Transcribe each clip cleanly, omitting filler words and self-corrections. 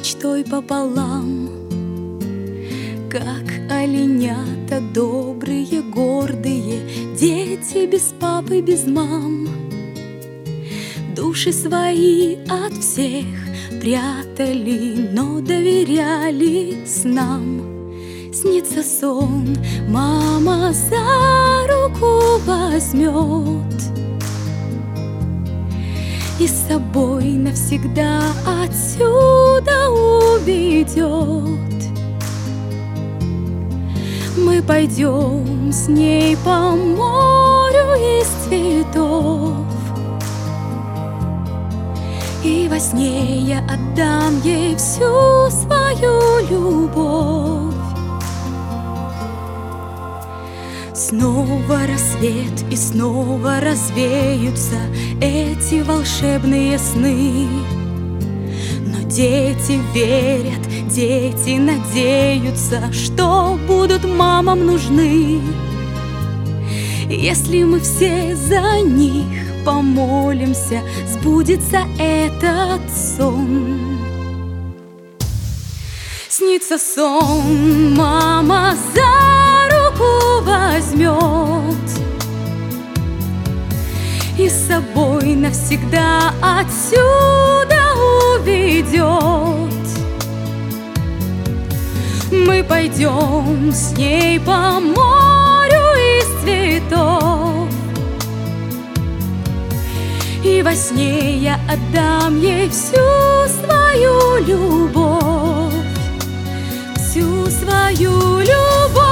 мечтой пополам. Как оленята добрые, гордые, дети без папы, без мам. Души свои от всех прятали, но доверяли снам. Снится сон, мама за руку возьмет и с собой навсегда отсюда уведет. Мы пойдем с ней по морю из цветов, и во сне я отдам ей всю свою любовь. Снова рассвет, и снова развеются эти волшебные сны. Но дети верят, дети надеются, что будут мамам нужны. Если мы все за них помолимся, сбудется этот сон. Снится сон, мама за руку возьмет и с собой навсегда отсюда уведет. Мы пойдем с ней по морю из цветов, и во сне я отдам ей всю свою любовь, всю свою любовь.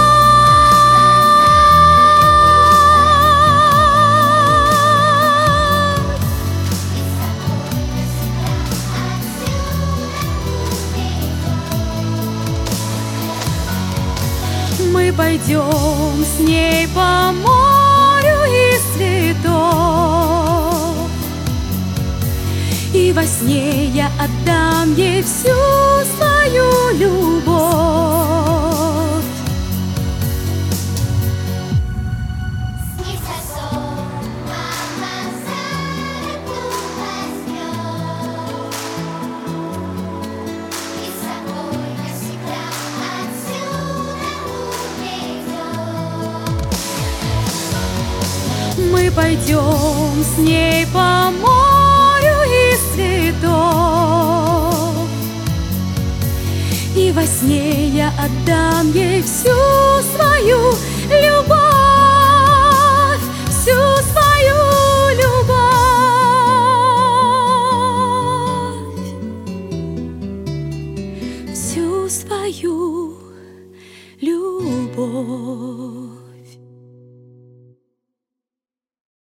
Мы пойдем с ней по морю из цветов, и во сне я отдам ей всю свою любовь. Снится сон, мама за руку возьмет и с собой навсегда отсюда уведет. Мы пойдем с ней по морю из цветов, и во сне я отдам ей всю свою любовь, всю свою любовь, всю свою любовь.